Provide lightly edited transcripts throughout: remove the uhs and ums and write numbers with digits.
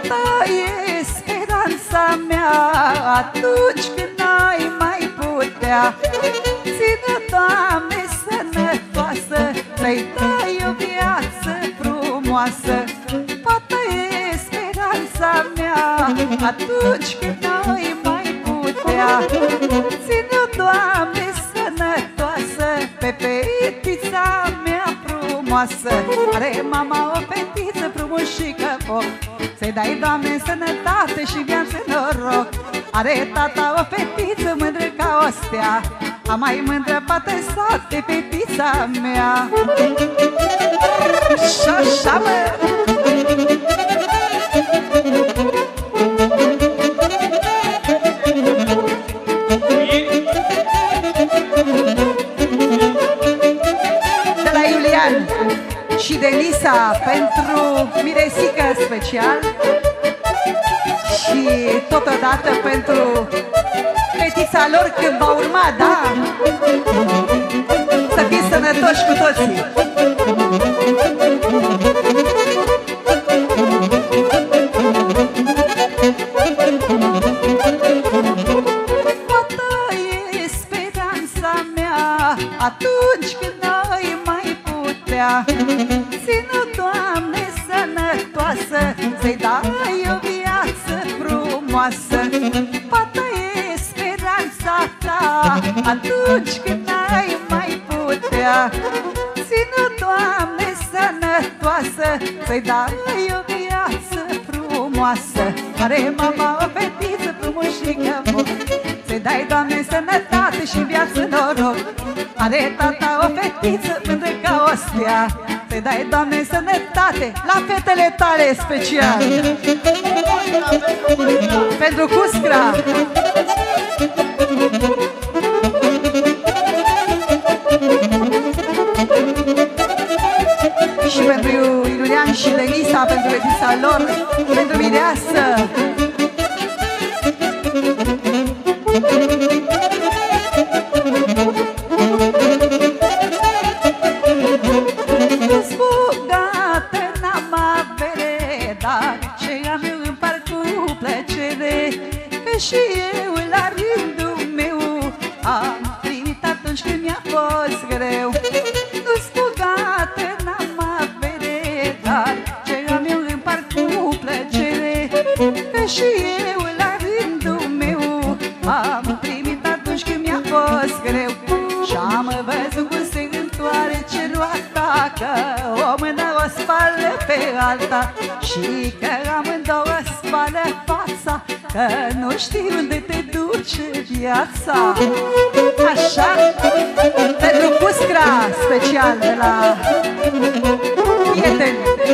Fata e speranța mea, atunci când n-ai mai putea. Ține, Doamne, sănătoasă, să-i dai o viață frumoasă. Fata e speranța mea, atunci când n-ai mai putea. Ține, Doamne, sănătoasă, pe fetița mea frumoasă. Are mama o fetiță frumușică foc, să-i dai, Doamne, sănătate și viață, noroc. Are tata o fetiță mândră ca o stea, a mai mândră fată sate, fetița mea. Și-așa, mă! De la Iulian și de Lisa pentru Miresică special și totodată pentru fetița lor când va urma, da? Să fiți sănătoși cu toții! Fata e speranța mea, atunci când n-ai mai putea. Ține-o, Doamne, sănătoasă, să-i dai o viață frumoasă. Fata e speranța ta, atunci când n-ai mai putea. Ține-o, Doamne, sănătoasă, să-i dai o viață frumoasă. Are mama o fetiță frumușică, să-i dai, Doamne, sănătate și viață, noroc. Are tata o fetiță mândră ca o stea, să-i dai, Doamne, sănătate. La fetele tale special, pentru Cuscra și pentru Iulian și Denisa, pentru fetița lor, pentru Mireasă. Zbogată n-am avere, dar ce am eu împart cu plăcere, că și eu la rândul meu am primit atunci când mi-a fost greu. Zbogată n-am avere, dar ce am eu împart cu plăcere, că și eu la rândul meu am primit atunci când mi-a fost greu. Și-am văzut cum se întoarce roata, că o mână o spală pe alta și că amândouă spală fața, că nu știi unde te duce viața. Așa, pentru Cuscra special de la prieteni.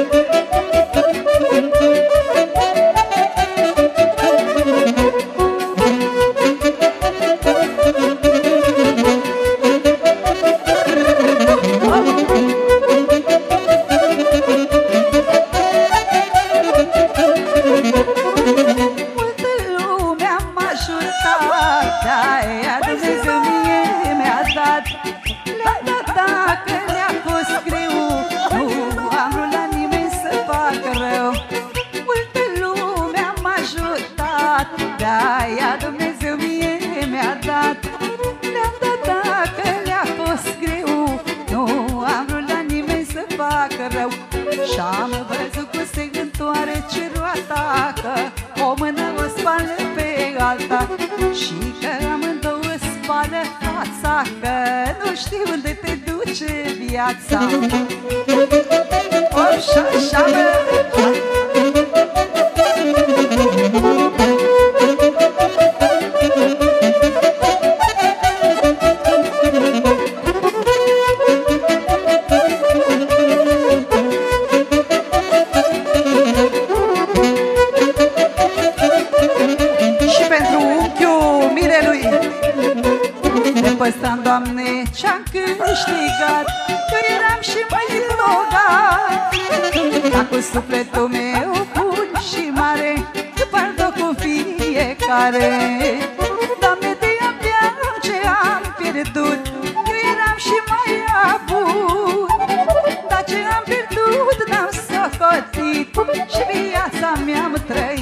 De-aia Dumnezeu mie mi-a dat, le-am dat dacă le-a fost greu. Nu am vrut la nimeni să facă rău. Și-am văzut cum se întoarce roata, că o mână o spală pe alta și că amândouă spală fața, că nu știu unde te duce viața. Așa, păstram, Doamne, ce-am câștigat, că eram și mai bogat. Dar cu sufletul meu bun și mare, împart-o cu fiecare. Doamne, de-abia ce am pierdut, eu eram și mai bun. Dar ce am pierdut n-am socotit și viața mi-am trăit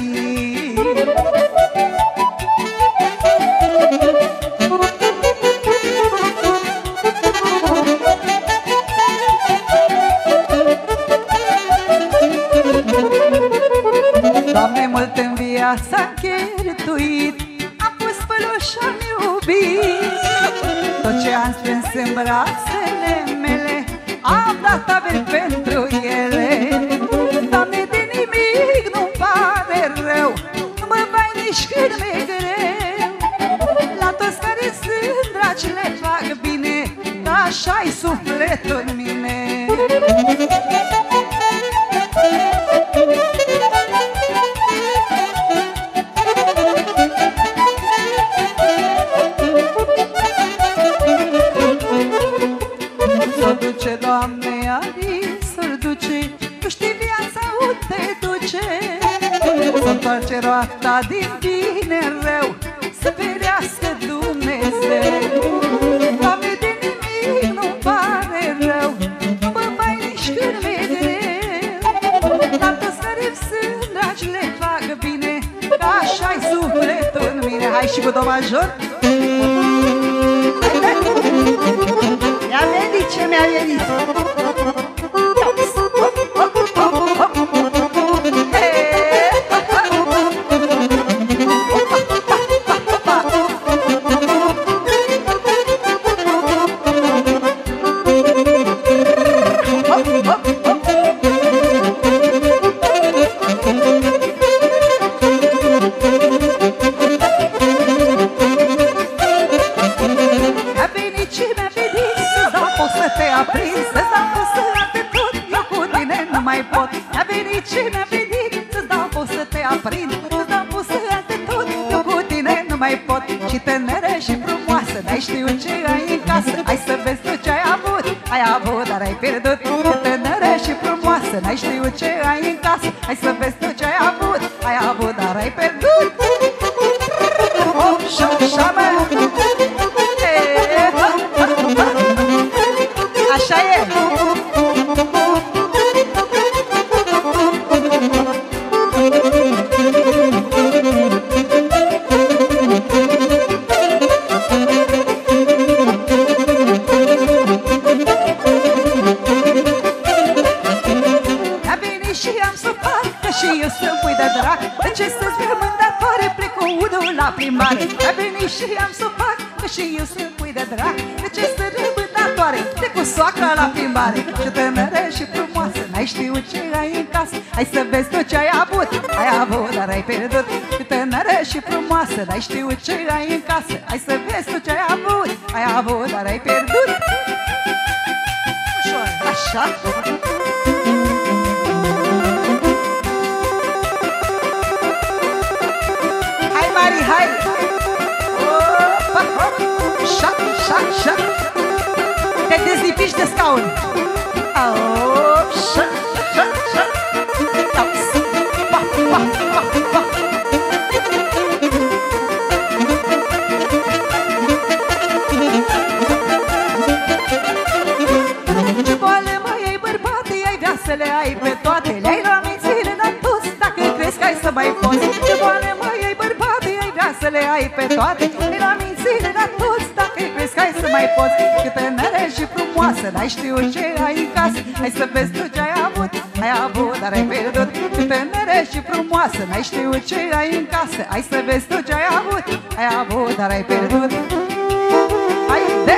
Doamne, mult în viața-am cheltuit, am pus pălul și-am iubit. Tot ce am strâns în brațele mele, am dat averi pentru ele. Doamne, de nimic nu-mi pare rău, nu mă vai nici când mi-e greu. La toți care sunt dragi le fac bine, așa-i sufletul în mine. S-o duce, Doamne, s-o duce, tu știi viața unde duce. S-o întoarce roata din bine în rău, să ferească Dumnezeu. Doamne, de nimic nu-mi pare rău, mă mai nici când mi-e greu. Dar toți care sunt dragi le fac bine, că așa-i sufletul în mine. Hai și cu do major. Mi-a venit ce mi-a venit. Și tânără și frumoasă, n-ai știut ce ai în casă. Hai să vezi tu ce ai avut, dar ai pierdut. Tânără și frumoasă, n-ai știut ce ai în casă. Hai să vezi tu ce ai avut, dar ai pierdut. Așa, mă! Așa e! De ce să-ți fie mândătoare, plec cu unul la plimbare. A venit și am să fac, că și eu sunt pui de drag. De ce să fie mândătoare, plec cu soacra la plimbare. Și tânără și frumoasă, n-ai știut ce ai în casă. Hai să vezi tu ce ai avut, dar ai pierdut. Și tânără și frumoasă, n-ai știut ce ai în casă. Hai să vezi tu ce ai avut, dar ai pierdut. Ușor, așa. Hai! Șac, șac, șac! Te dezlipiși de scaun! Șac, șac, șac! Pa, pa, pa, pa! Ce boală mai ai, bărbate, ai vrea să le ai pe toate. Le-ai luat mințile la toți, dacă crezi că ai să mai poți. Ce boală mai ai, bărbate, ai vrea să le ai pe toate. Le-ai luat mințile la toți, dacă crezi că ai să mai poți. Cât tânără și frumoasă, n-ai știut ce ai în casă. Hai să vezi tu ce ai avut, dar ai pierdut. Cât tânără și frumoasă, n-ai știut ce ai în casă. Hai să vezi tu ce ai avut, dar ai pierdut. Haide!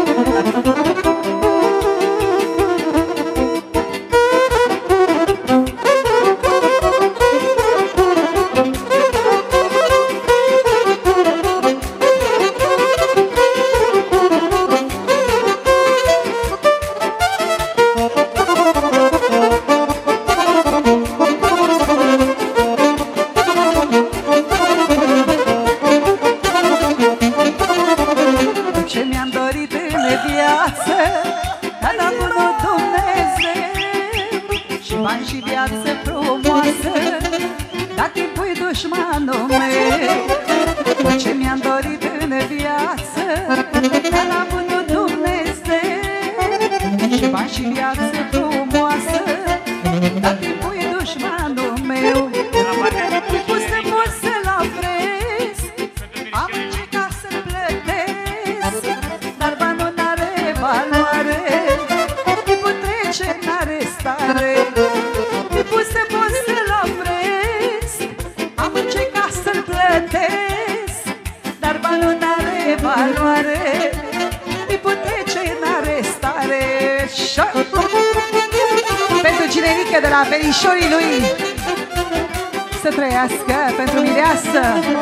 Și viață frumoasă, dar timpul-i dușmanul meu. Tot ce mi-am dorit în viață, l-a vândut Dumnezeu. Și bani și viață frumoasă, dar timpul-i dușmanul meu. Timpul să pot să-l opresc, am încercat să-l plătesc, dar banul n-are valoare, timpul trece, n-are stare. Timpul să pot să-l opresc, Tinerică de la verișorii lui. Să trăiască pentru mireasă.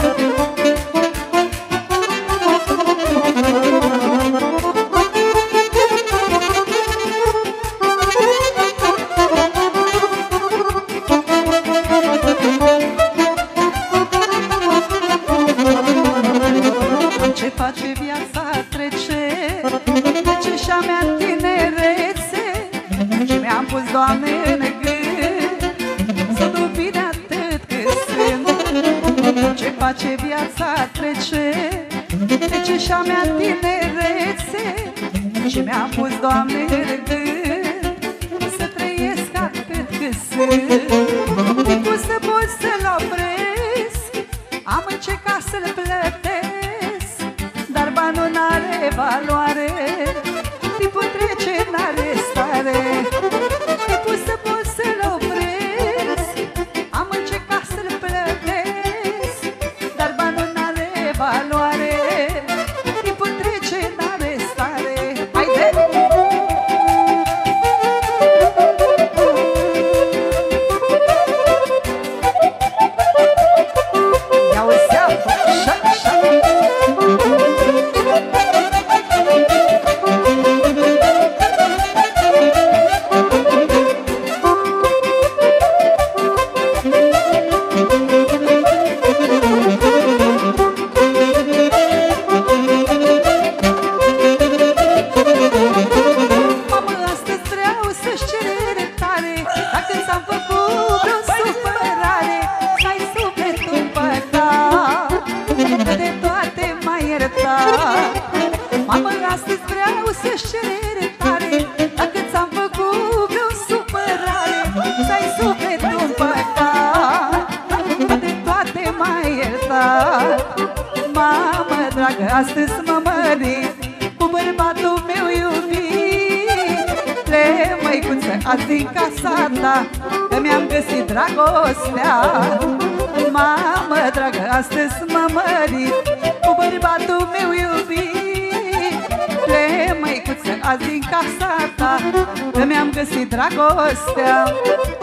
Ce face viața trece, trece și-a mea tinerețe, ce mi-am pus, Doamne, în gând, să nu bine atât cât sunt. Ce face viața trece, trece și-a mea tinerețe, ce mi-am pus, Doamne, în gând, să trăiesc atât cât sunt. Timpul să pot să-l opresc, am încercat să-l plătesc, dar banul n-are valoare, timpul trece, n-are stare. Timpul să pot să-l opresc, am încercat să-l plătesc, dar banul n-are valoare, timpul trece, n-are stare. Haide! Ia-o-ți-a, șa-șa! Mamă, astăzi vreau să-și cer iertare, dacă ți-am făcut vreo supărare, să-ai sufletul în păcat, de toate m-ai iertat. Mamă dragă, astăzi mă mărit cu bărbatul meu iubit. Le, măicuță, azi din casa ta, că mi-am găsit dragostea. Mamă dragă, astăzi mă mărit cu bărbatul meu iubit. Le, măicuță, azi din casa ta, că mi-am găsit dragostea.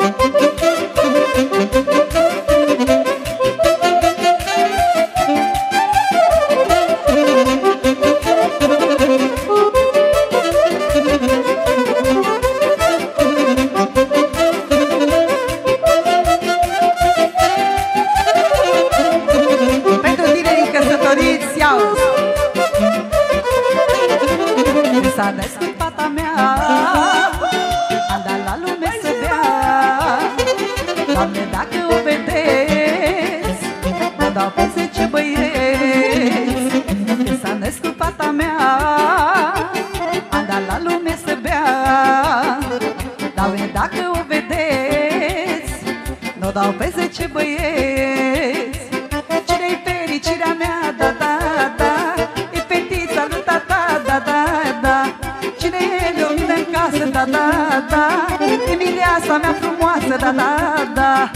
S-a născut fata mea, am dat la lume să bea. Doamne, dacă o vedeți, mă dau pe 10 băieți. Când s-a născut fata mea, am dat la lume să bea. Doamne, dacă o vedeți, mă dau pe 10 băieți. Cine-i fericirea mea, da, da, da, e fetița lui tata, da, da, da. Cine e lumină în casă, da, da, da, e mireasa mea frumoasă, da, da, da.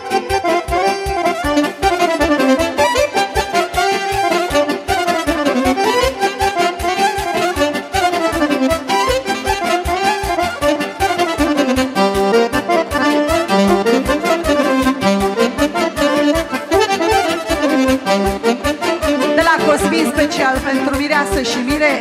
De la Cosmin special pentru mireasă și mire.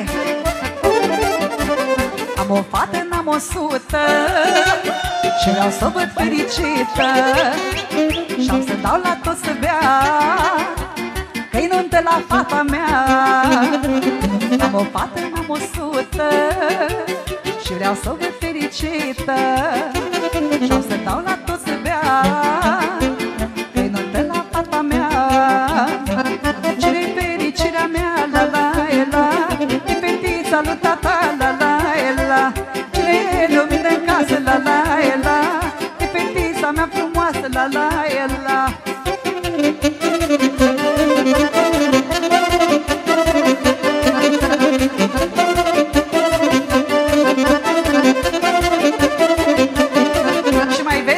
Am o fată, n-am 100 și vreau să o văd fericită, și-am să dau la tot să bea, că-i nuntă la fata mea. Am o fată, n-am 100 și vreau să o văd fericită, și-am să dau la tot să bea, că-i nuntă la fata mea. Ce-i fericirea mea, la la la, e fetița lui tata, la la la. Cine lumină în casă, la la la, e fetița mea frumoasă, la la la. Și mai vezi?